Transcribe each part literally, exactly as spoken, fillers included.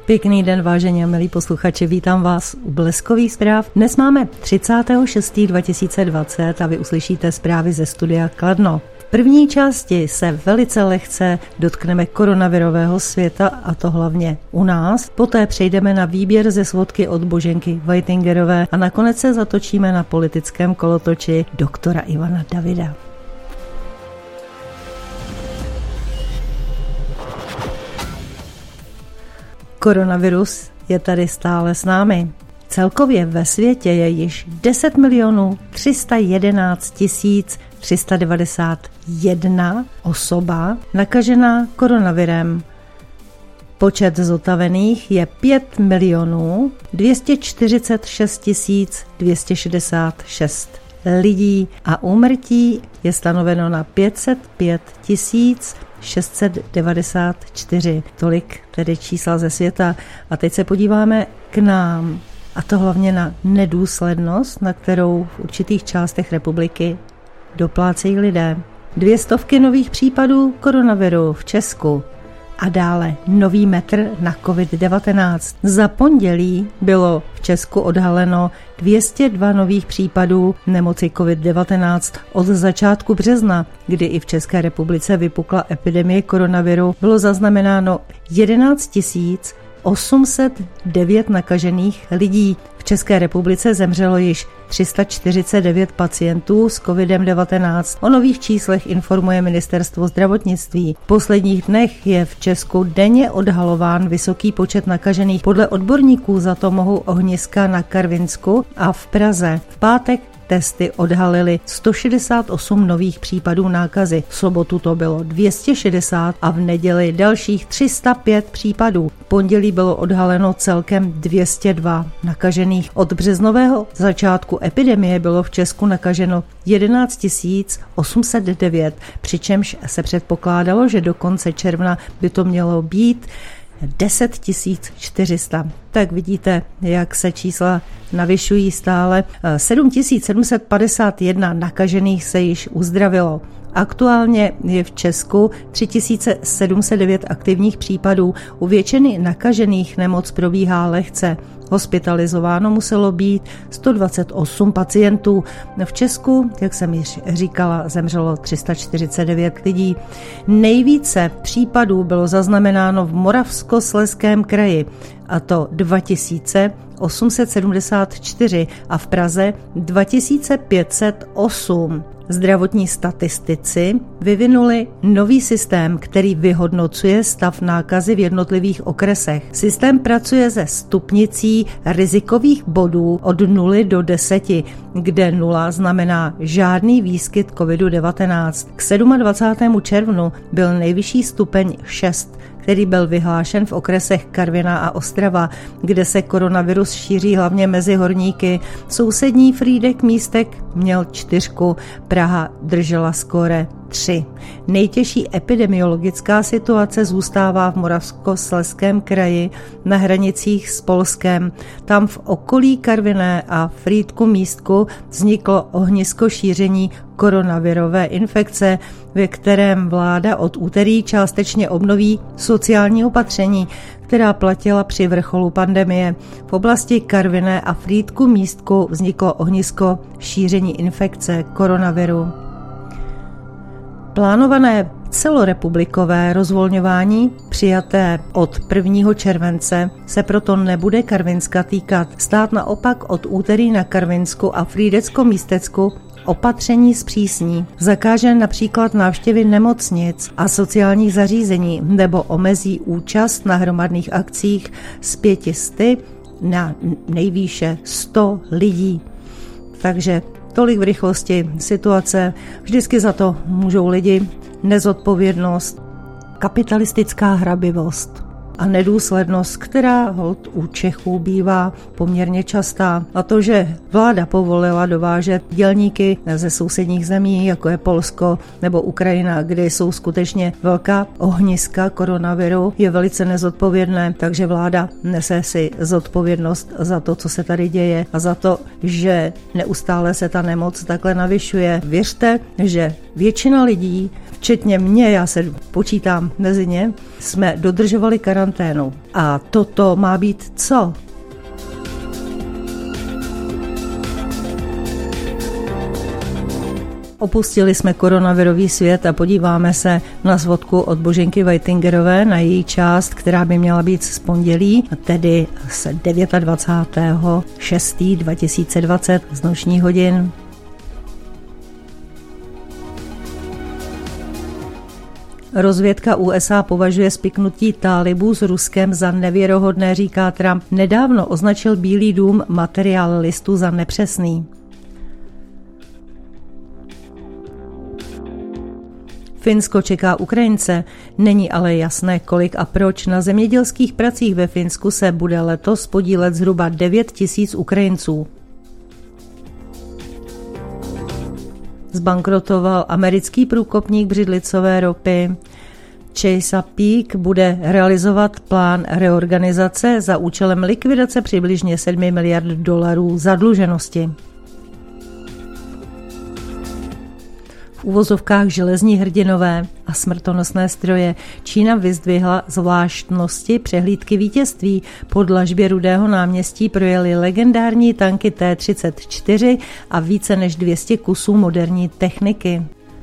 Pěkný den, vážení a milí posluchači, vítám vás u Bleskových zpráv. Dnes máme třicátého šestého dva tisíce dvacet a vy uslyšíte zprávy ze studia Kladno. V první části se velice lehce dotkneme koronavirového světa, a to hlavně u nás. Poté přejdeme na výběr ze svodky od Boženky Vajtingerové a nakonec se zatočíme na politickém kolotoči doktora Ivana Davida. Koronavirus je tady stále s námi. Celkově ve světě je již deset milionů tři sta jedenáct tisíc tři sta devadesát jedna osoba nakažená koronavirem. Počet zotavených je pět milionů dvě stě čtyřicet šest tisíc dvě stě šedesát šest lidí a úmrtí je stanoveno na pět set pět tisíc šest set devadesát čtyři. Tolik tedy čísla ze světa. A teď se podíváme k nám. A to hlavně na nedůslednost, na kterou v určitých částech republiky doplácejí lidé. Dvě stovky nových případů koronaviru v Česku. A dále nový metr na covid devatenáct. Za pondělí bylo v Česku odhaleno dvě stě dva nových případů nemoci covid devatenáct. Od začátku března, kdy i v České republice vypukla epidemie koronaviru, bylo zaznamenáno jedenáct tisíc osm set devět nakažených lidí. V České republice zemřelo již tři sta čtyřicet devět pacientů s covid devatenáct. O nových číslech informuje Ministerstvo zdravotnictví. V posledních dnech je v Česku denně odhalován vysoký počet nakažených. Podle odborníků za to mohou ohniska na Karvinsku a v Praze. V pátek testy odhalily sto šedesát osm nových případů nákazy. V sobotu to bylo dvě stě šedesát a v neděli dalších tři sta pět případů. V pondělí bylo odhaleno celkem dvě stě dva nakažených. Od březnového začátku epidemie bylo v Česku nakaženo jedenáct tisíc osm set devět, přičemž se předpokládalo, že do konce června by to mělo být deset tisíc čtyři sta. Tak vidíte, jak se čísla navyšují stále. sedm tisíc sedm set padesát jedna nakažených se již uzdravilo. Aktuálně je v Česku tři tisíce sedm set devět aktivních případů. U většiny nakažených nemoc probíhá lehce. Hospitalizováno muselo být sto dvacet osm pacientů. V Česku, jak jsem již říkala, zemřelo tři sta čtyřicet devět lidí. Nejvíce případů bylo zaznamenáno v Moravskoslezském kraji, a to dva tisíce osm set sedmdesát čtyři a v Praze dva tisíce pět set osm. Zdravotní statistici vyvinuli nový systém, který vyhodnocuje stav nákazy v jednotlivých okresech. Systém pracuje se stupnicí rizikových bodů od nuly do deseti, kde nula znamená žádný výskyt covid devatenáct. K dvacátému sedmému červnu byl nejvyšší stupeň šest, který byl vyhlášen v okresech Karviná a Ostrava, kde se koronavirus šíří hlavně mezi horníky. Sousední Frýdek Místek měl čtyřku, Praha držela skóre tři. Nejtěžší epidemiologická situace zůstává v Moravskoslezském kraji na hranicích s Polskem. Tam v okolí Karviné a Frýdku Místku vzniklo ohnisko šíření koronavirové infekce, ve kterém vláda od úterý částečně obnoví sociální opatření, která platila při vrcholu pandemie. V oblasti Karviné a Frýdku Místku vzniklo ohnisko šíření infekce koronaviru. Plánované celorepublikové rozvolňování přijaté od prvního července se proto nebude Karvinska týkat. Stát naopak od úterý na Karvinsku a Frýdecko-Místecku opatření zpřísní. Zakáže například návštěvy nemocnic a sociálních zařízení nebo omezí účast na hromadných akcích z pěti sty na nejvýše sto lidí. Takže tolik v rychlosti situace. Vždycky za to můžou lidi, nezodpovědnost, kapitalistická hrabivost a nedůslednost, která holt u Čechů bývá poměrně častá. A to, že vláda povolila dovážet dělníky ze sousedních zemí, jako je Polsko nebo Ukrajina, kde jsou skutečně velká ohniska koronaviru, je velice nezodpovědné, takže vláda nese si zodpovědnost za to, co se tady děje a za to, že neustále se ta nemoc takhle navyšuje. Věřte, že většina lidí, včetně mě, já se počítám mezi ně, jsme dodržovali karanténu. A toto má být co? Opustili jsme koronavirový svět a podíváme se na svodku od Boženky Whitingerové na její část, která by měla být z pondělí, tedy z dvacátého devátého šestého dva tisíce dvacet z nočních hodin. Rozvědka U S A považuje spiknutí Tálibů s Ruskem za nevěrohodné, říká Trump. Nedávno označil Bílý dům materiál listu za nepřesný. Finsko čeká Ukrajince, není ale jasné kolik a proč. Na zemědělských pracích ve Finsku se bude letos podílet zhruba devět tisíc Ukrajinců. Zbankrotoval americký průkopník břidlicové ropy. Chesapeake bude realizovat plán reorganizace za účelem likvidace přibližně sedm miliard dolarů zadluženosti. V uvozovkách železní hrdinové a smrtonosné stroje Čína vyzdvihla zvláštnosti přehlídky vítězství. Po dlažbě Rudého náměstí projeli legendární tanky T třicet čtyři a více než dvě stě kusů moderní techniky.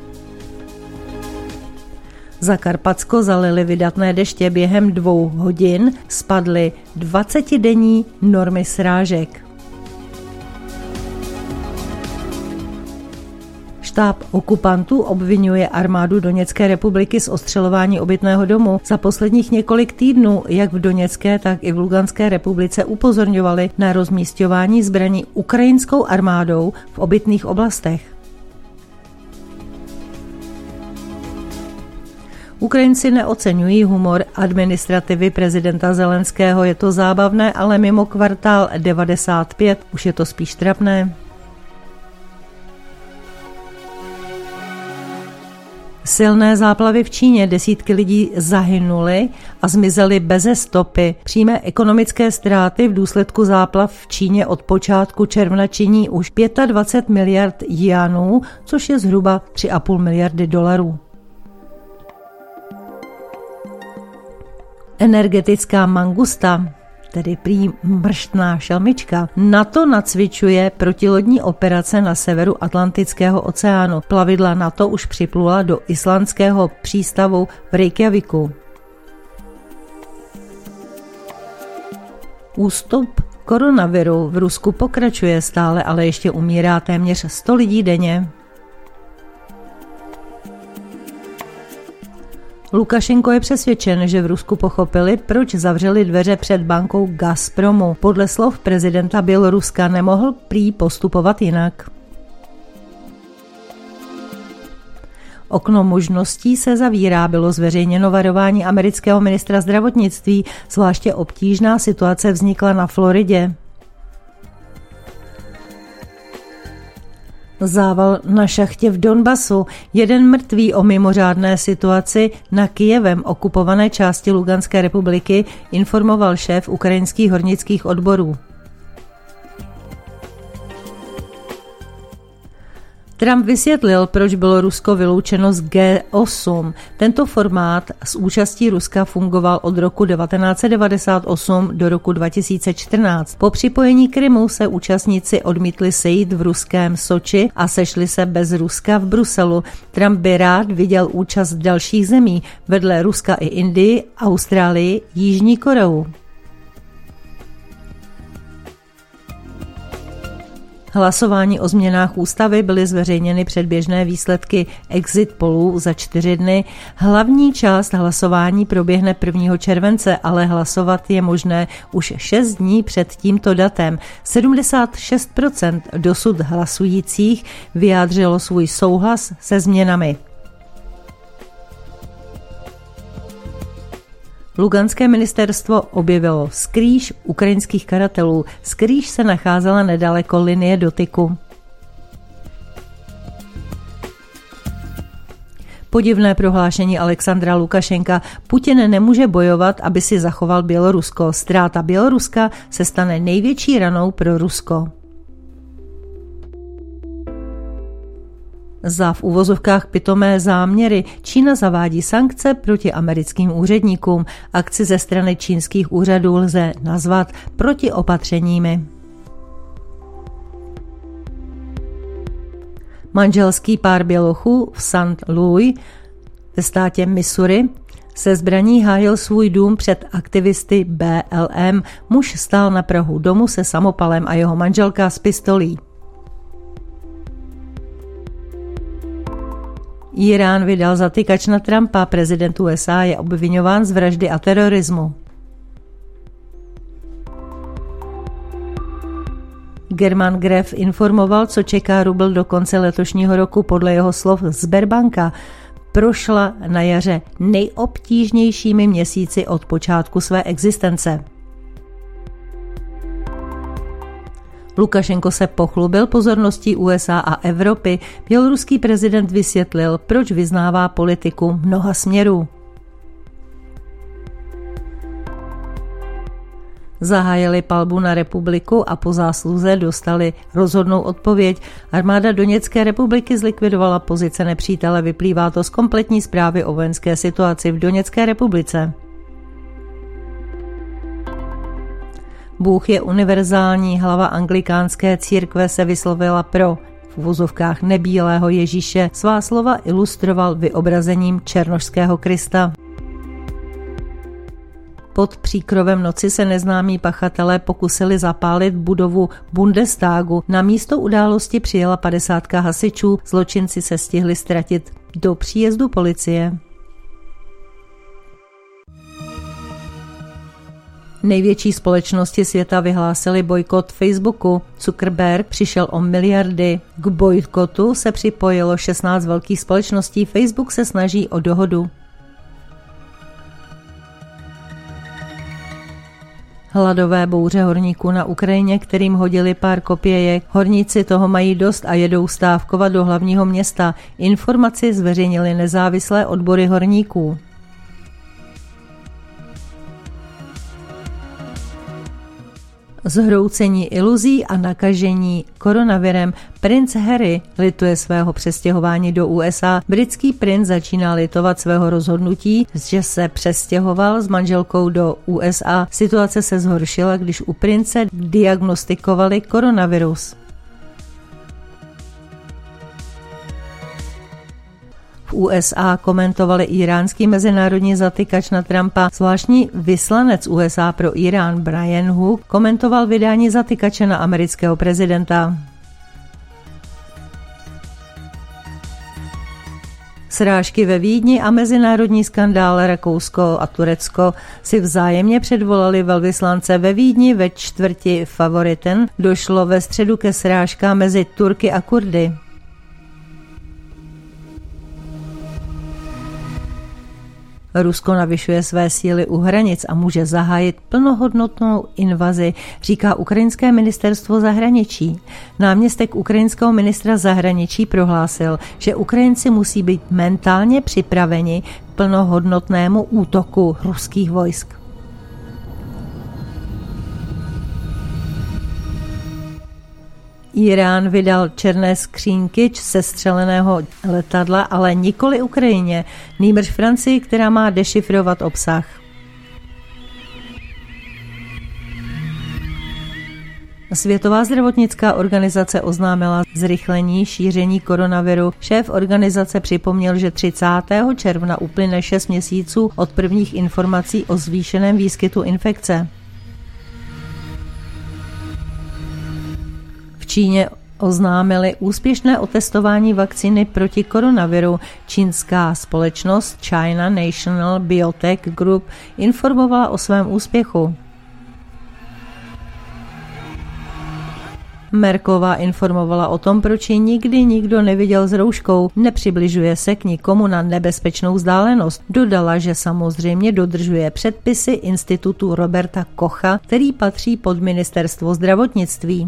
Za Karpatsko zalily vydatné deště, během dvou hodin spadly dvacetidenní normy srážek. Štáb okupantů obvinuje armádu Doněcké republiky z ostřelování obytného domu. Za posledních několik týdnů, jak v Doněcké, tak i v Luganské republice upozorňovali na rozmísťování zbraní ukrajinskou armádou v obytných oblastech. Ukrajinci neoceňují humor administrativy prezidenta Zelenského. Je to zábavné, ale mimo kvartál devadesát pět už je to spíš trapné. Silné záplavy v Číně, desítky lidí zahynuly a zmizely beze stopy. Přímé ekonomické ztráty v důsledku záplav v Číně od počátku června činí už dvacet pět miliard juanů, což je zhruba tři a půl miliardy dolarů. Energetická mangusta, tedy prý mrštná šelmička, NATO nacvičuje protilodní operace na severu Atlantického oceánu. Plavidla NATO už připlula do islandského přístavu v Reykjavíku. Ústup koronaviru v Rusku pokračuje stále, ale ještě umírá téměř sto lidí denně. Lukašenko je přesvědčen, že v Rusku pochopili, proč zavřeli dveře před bankou Gazpromu. Podle slov prezidenta Běloruska nemohl prý postupovat jinak. Okno možností se zavírá, bylo zveřejněno varování amerického ministra zdravotnictví. Zvláště obtížná situace vznikla na Floridě. Zával na šachtě v Donbasu, jeden mrtvý. O mimořádné situaci na Kyjevem okupované části Luganské republiky informoval šéf ukrajinských hornických odborů. Trump vysvětlil, proč bylo Rusko vyloučeno z G osm. Tento formát s účastí Ruska fungoval od roku devatenáct set devadesát osm do roku dva tisíce čtrnáct. Po připojení Krymu se účastníci odmítli sejít v ruském Soči a sešli se bez Ruska v Bruselu. Trump by rád viděl účast dalších zemí, vedle Ruska i Indii, Austrálii, Jižní Koreu. Hlasování o změnách ústavy byly zveřejněny předběžné výsledky exit pollů za čtyři dny. Hlavní část hlasování proběhne prvního července, ale hlasovat je možné už šest dní před tímto datem. sedmdesát šest procent dosud hlasujících vyjádřilo svůj souhlas se změnami. Luganské ministerstvo objevilo skrýž ukrajinských karatelů. Skrýž se nacházela nedaleko linie dotyku. Podivné prohlášení Alexandra Lukašenka. Putin nemůže bojovat, aby si zachoval Bělorusko. Ztráta Běloruska se stane největší ranou pro Rusko. Za v uvozovkách pitomé záměry Čína zavádí sankce proti americkým úředníkům. Akci ze strany čínských úřadů lze nazvat protiopatřeními. Manželský pár bělochů v Saint Louis ve státě Missouri se zbraní hájil svůj dům před aktivisty B L M. Muž stál na prahu domu se samopalem a jeho manželka s pistolí. Írán vydal zatykač na Trumpa, prezident U S A je obviňován z vraždy a terorismu. German Gref informoval, co čeká rubl do konce letošního roku. Podle jeho slov Sberbanka prošla na jaře nejobtížnějšími měsíci od počátku své existence. Lukašenko se pochlubil pozorností U S A a Evropy. Běloruský prezident vysvětlil, proč vyznává politiku mnoha směrů. Zahájili palbu na republiku a po zásluze dostali rozhodnou odpověď. Armáda Doněcké republiky zlikvidovala pozice nepřítele, vyplývá to z kompletní zprávy o vojenské situaci v Doněcké republice. Bůh je univerzální, hlava anglikánské církve se vyslovila pro v uvozovkách nebílého Ježíše. Svá slova ilustroval vyobrazením černošského Krista. Pod příkrovem noci se neznámí pachatelé pokusili zapálit budovu Bundestagu. Na místo události přijela padesátka hasičů, zločinci se stihli ztratit do příjezdu policie. Největší společnosti světa vyhlásily bojkot Facebooku. Zuckerberg přišel o miliardy. K bojkotu se připojilo šestnáct velkých společností. Facebook se snaží o dohodu. Hladové bouře horníků na Ukrajině, kterým hodili pár kopějek. Horníci toho mají dost a jedou stávkovat do hlavního města. Informaci zveřejnili nezávislé odbory horníků. Zhroucení iluzí a nakažení koronavirem. Princ Harry lituje svého přestěhování do U S A. Britský princ začíná litovat svého rozhodnutí, že se přestěhoval s manželkou do U S A. Situace se zhoršila, když u prince diagnostikovali koronavirus. V U S A komentovali íránský mezinárodní zatykač na Trumpa. Zvláštní vyslanec U S A pro Irán Brian Hook komentoval vydání zatykače na amerického prezidenta. Srážky ve Vídni a mezinárodní skandál. Rakousko a Turecko si vzájemně předvolali velvyslance ve Vídni. Ve čtvrti Favoriten došlo ve středu ke srážkám mezi Turky a Kurdy. Rusko navyšuje své síly u hranic a může zahájit plnohodnotnou invazi, říká ukrajinské ministerstvo zahraničí. Náměstek ukrajinského ministra zahraničí prohlásil, že Ukrajinci musí být mentálně připraveni k plnohodnotnému útoku ruských vojsk. Irán vydal černé skřínky sestřeleného letadla, ale nikoli Ukrajině, nýbrž Francii, která má dešifrovat obsah. Světová zdravotnická organizace oznámila zrychlení šíření koronaviru. Šéf organizace připomněl, že třicátého června uplyne šest měsíců od prvních informací o zvýšeném výskytu infekce. V Číně oznámili úspěšné otestování vakcíny proti koronaviru. Čínská společnost China National Biotech Group informovala o svém úspěchu. Merkelová informovala o tom, proč ji nikdy nikdo neviděl s rouškou. Nepřibližuje se k nikomu na nebezpečnou vzdálenost. Dodala, že samozřejmě dodržuje předpisy institutu Roberta Kocha, který patří pod ministerstvo zdravotnictví.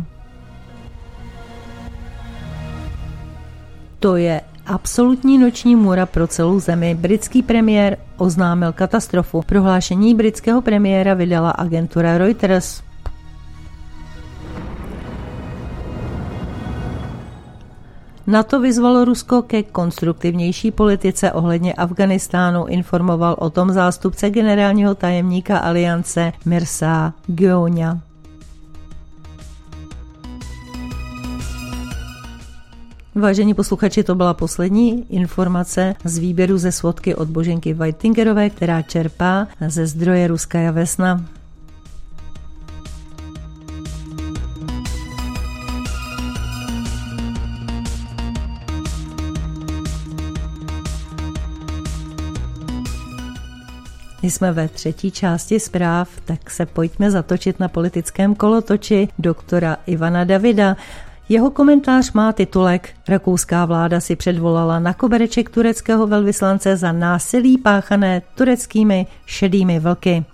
To je absolutní noční můra pro celou zemi. Britský premiér oznámil katastrofu. Prohlášení britského premiéra vydala agentura Reuters. NATO vyzvalo Rusko ke konstruktivnější politice ohledně Afghánistánu, informoval o tom zástupce generálního tajemníka aliance Mirza Geoňa. Vážení posluchači, to byla poslední informace z výběru ze svodky od Boženky Whitingerové, která čerpá ze zdroje Ruskaja Vesna. Jsme ve třetí části zpráv, tak se pojďme zatočit na politickém kolotoči doktora Ivana Davida. Jeho komentář má titulek Rakouská vláda si předvolala na kobereček tureckého velvyslance za násilí páchané tureckými šedými vlky.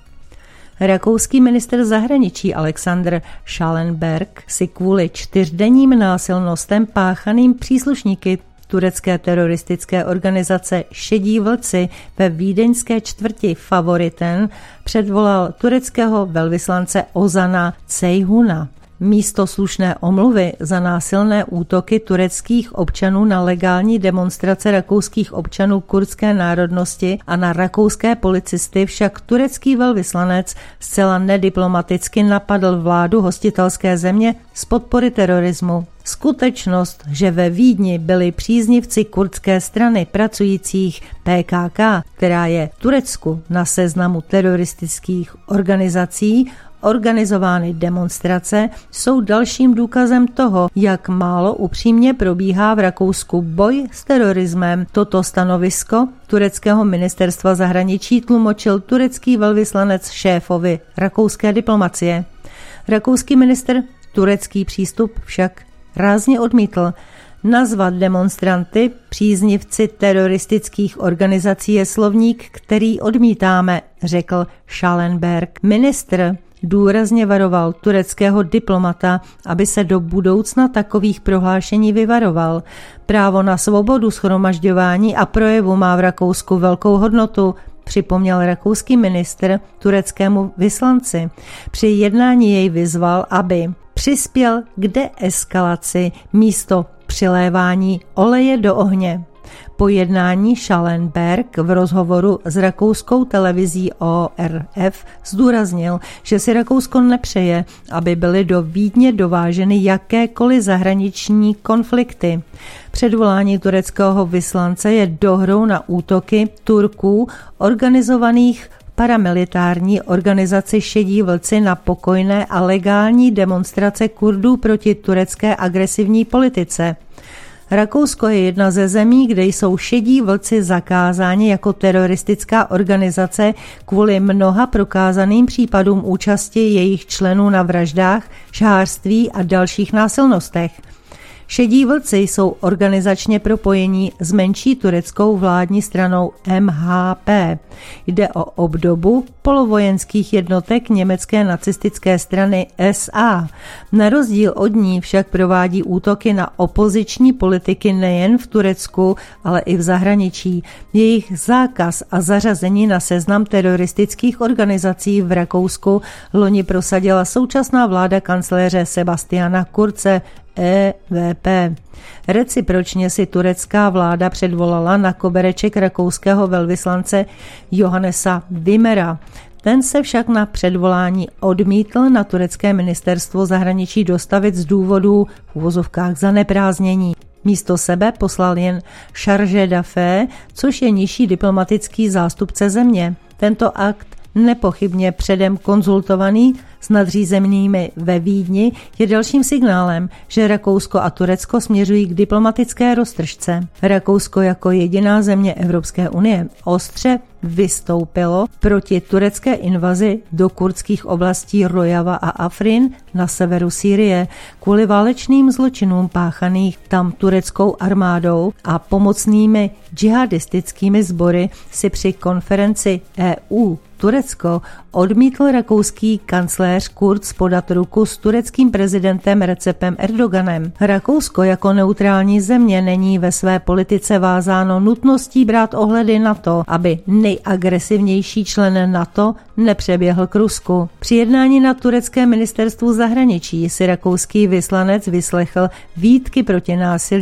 Rakouský ministr zahraničí Alexander Schallenberg si kvůli čtyřdenním násilnostem páchaným příslušníky turecké teroristické organizace Šedí vlci ve vídeňské čtvrti Favoriten předvolal tureckého velvyslance Ozana Ceyhuna. Místo slušné omluvy za násilné útoky tureckých občanů na legální demonstrace rakouských občanů kurdské národnosti a na rakouské policisty však turecký velvyslanec zcela nediplomaticky napadl vládu hostitelské země z podpory terorismu. Skutečnost, že ve Vídni byli příznivci kurdské strany pracujících P K K, která je v Turecku na seznamu teroristických organizací, organizovány demonstrace, jsou dalším důkazem toho, jak málo upřímně probíhá v Rakousku boj s terorismem. Toto stanovisko tureckého ministerstva zahraničí tlumočil turecký velvyslanec šéfovi rakouské diplomacie. Rakouský ministr turecký přístup však rázně odmítl. Nazvat demonstranty příznivci teroristických organizací je slovník, který odmítáme, řekl Schallenberg. Ministr důrazně varoval tureckého diplomata, aby se do budoucna takových prohlášení vyvaroval. Právo na svobodu shromažďování a projevu má v Rakousku velkou hodnotu, připomněl rakouský ministr tureckému vyslanci. Při jednání jej vyzval, aby přispěl k deeskalaci místo přilévání oleje do ohně. Po jednání Schallenberg v rozhovoru s rakouskou televizí O R F zdůraznil, že si Rakousko nepřeje, aby byly do Vídně dováženy jakékoliv zahraniční konflikty. Předvolání tureckého vyslance je dohrou na útoky Turků organizovaných paramilitární organizaci Šedí vlci na pokojné a legální demonstrace Kurdů proti turecké agresivní politice. Rakousko je jedna ze zemí, kde jsou Šedí vlci zakázáni jako teroristická organizace kvůli mnoha prokázaným případům účasti jejich členů na vraždách, žhářství a dalších násilnostech. Šedí vlci jsou organizačně propojení s menší tureckou vládní stranou M H P. Jde o obdobu polovojenských jednotek německé nacistické strany S A. Na rozdíl od ní však provádí útoky na opoziční politiky nejen v Turecku, ale i v zahraničí. Jejich zákaz a zařazení na seznam teroristických organizací v Rakousku loni prosadila současná vláda kancléře Sebastiana Kurze E V P. Recipročně si turecká vláda předvolala na kobereček rakouského velvyslance Johannesa Wimmera. Ten se však na předvolání odmítl na turecké ministerstvo zahraničí dostavit z důvodů v uvozovkách zaneprázdnění. Místo sebe poslal jen chargé d'affaires, což je nižší diplomatický zástupce země. Tento akt nepochybně předem konzultovaný s nadřízenými ve Vídni je dalším signálem, že Rakousko a Turecko směřují k diplomatické roztržce. Rakousko jako jediná země Evropské unie ostře vystoupilo proti turecké invazi do kurdských oblastí Rojava a Afrin na severu Sýrie kvůli válečným zločinům páchaných tam tureckou armádou a pomocnými džihadistickými sbory si při konferenci E U Turecko odmítl rakouský kancléř Kurz podat ruku s tureckým prezidentem Recepem Erdoganem. Rakousko jako neutrální země není ve své politice vázáno nutností brát ohledy na to, aby nejagresivnější člen NATO nepřeběhl k Rusku. Při jednání na tureckém ministerstvu zahraničí si rakouský vyslanec vyslechl výtky proti násilí,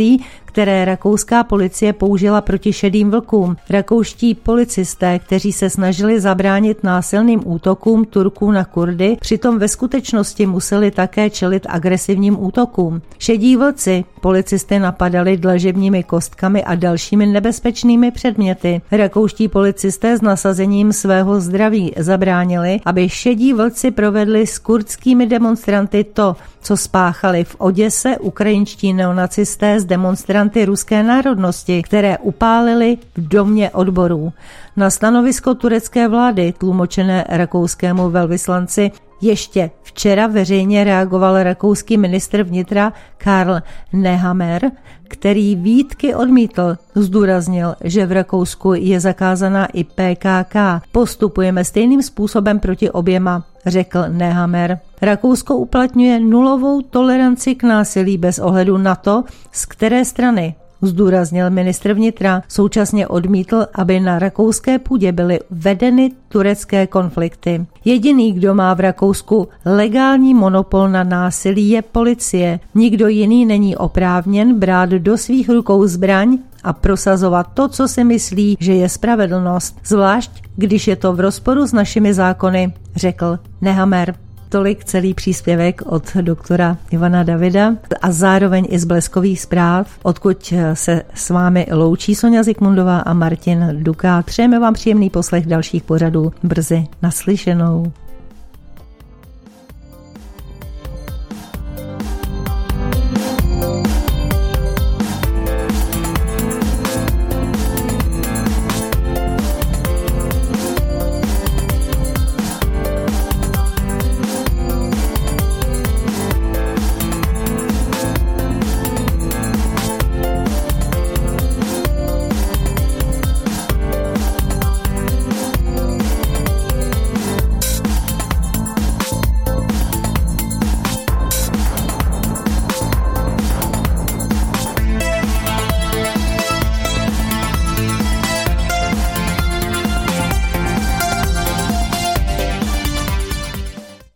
které rakouská policie použila proti šedým vlkům. Rakouští policisté, kteří se snažili zabránit násilným útokům Turků na Kurdy, přitom ve skutečnosti museli také čelit agresivním útokům. Šedí vlci policisty napadali dlažebními kostkami a dalšími nebezpečnými předměty. Rakouští policisté s nasazením svého zdraví zabránili, aby šedí vlci provedli s kurdskými demonstranty to, co spáchali v Oděse ukrajinští neonacisté s demonstranty ruské národnosti, které upálili v domě odborů. Na stanovisko turecké vlády, tlumočené rakouskému velvyslanci, ještě včera veřejně reagoval rakouský ministr vnitra Karl Nehammer, který výtky odmítl. Zdůraznil, že v Rakousku je zakázaná i P K K. Postupujeme stejným způsobem proti oběma, řekl Nehammer. Rakousko uplatňuje nulovou toleranci k násilí bez ohledu na to, z které strany, zdůraznil ministr vnitra. Současně odmítl, aby na rakouské půdě byly vedeny turecké konflikty. Jediný, kdo má v Rakousku legální monopol na násilí, je policie. Nikdo jiný není oprávněn brát do svých rukou zbraň a prosazovat to, co si myslí, že je spravedlnost, zvlášť když je to v rozporu s našimi zákony, řekl Nehammer. Tolik celý příspěvek od doktora Ivana Davida a zároveň i z Bleskových zpráv, odkud se s vámi loučí Sonja Zikmundová a Martin Duka. Přejeme vám příjemný poslech dalších pořadů. Brzy naslyšenou.